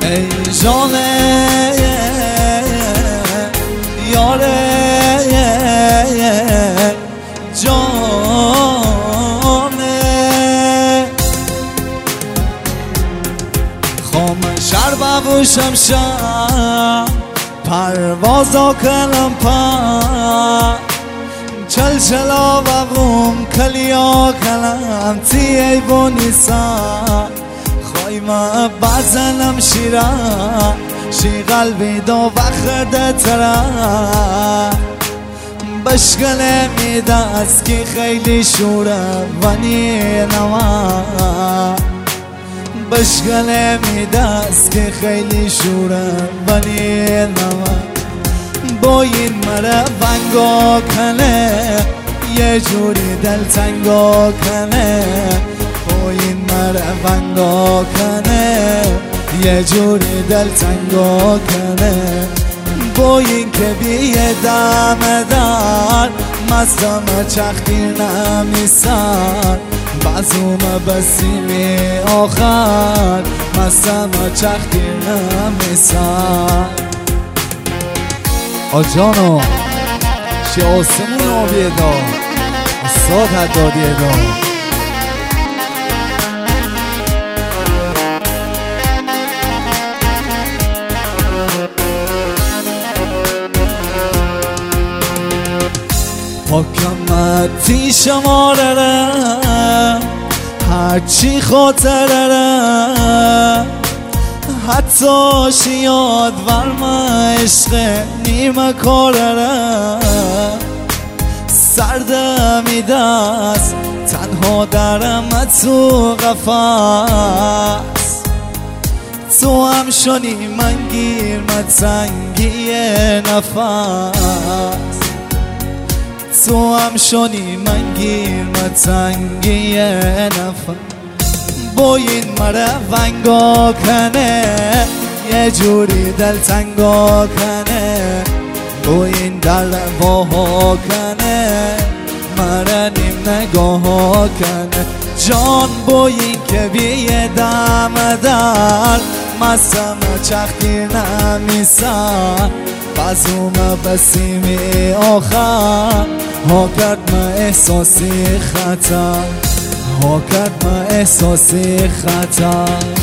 ای جانه یاره جانه خام شر ببوشم شم پروازا کنم پا چل چلا ببوم کلیا کنم تی ای بونیسا خواهی ما بزنم شیره شی قلبی دو وقت تره بشکل میده از که خیلی شوره ونی نوا بشکل میده از که خیلی شوره ونی نوا با این مره ونگا کنه یه جوری دلتنگا کنه با این مره ونگا کنه یه جوری دلتنگا کنه با این که بیه دم در مستم چختیر نمیسن بعضوم بسیمی آخر مستم چختیر نمیسن آجانو شی آسمون آبیه دا استاد حدادیه دا پاکمتی شماره هرچی خاطره حتی شیاد ورما عشق نیمه کاره سردمی دست تنها درم تو قفص تو هم شنی من گیر متنگی نفس تو هم شنی من گیر متنگی نفس با این مره ونگا کنه یه جوری دلتنگا کنه با این دل واها کنه مره نیم نگاه کنه جان با این که بیه دم در مستم چختیر نمیسن بزوم بسیمی آخر ها کرد ما احساسی خطر ها کرد ما احساسی خطر